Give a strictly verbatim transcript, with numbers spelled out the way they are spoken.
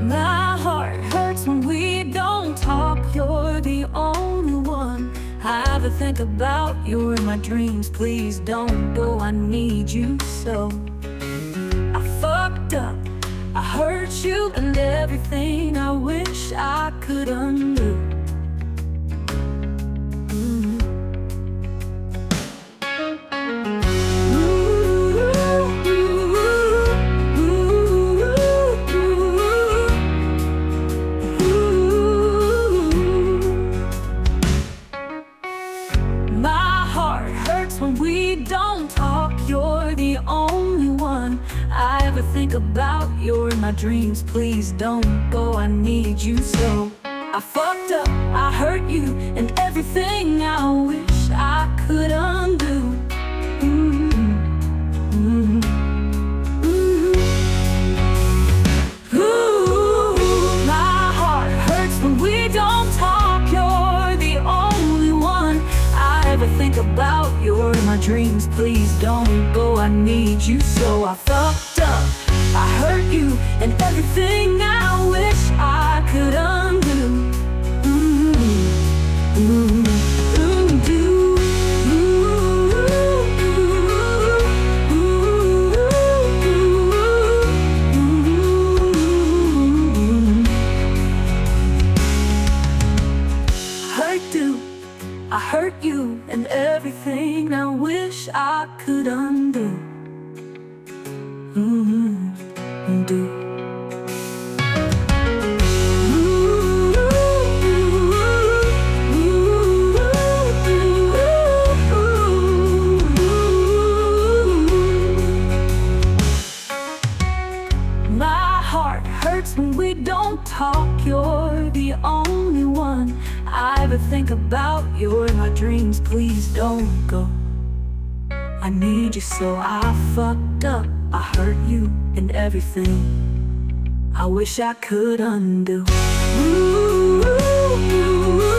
My heart hurts when we don't talk. You're the only one I ever think about. You're in my dreams, please don't go. I need you so. I fucked up, I hurt you, and everything I wish I could undo. Mm. My heart hurts when we don't talk. You're the only one I ever think about. You're in my dreams, please don't go. I need you so. I fucked up, I hurt you, and everything I wish I could undo. Mm-hmm. Mm-hmm. Mm-hmm. Ooh, my heart hurts when we don't talk. You're the only one I ever think about. You're in my dreams, please don't go. I need you so. I fucked up, I hurt you, and everything I wish I could undo. Mm-hmm. Mm-hmm. Undo. Hurt you, I hurt you, and everything I wish I could undo. Mm-hmm. Undo. My heart hurts when we don't talk. You're the only one I ever think about. You're in my dreams, please don't go. I need you so. I fucked up, I hurt you, and everything I wish I could undo. Ooh, ooh, ooh.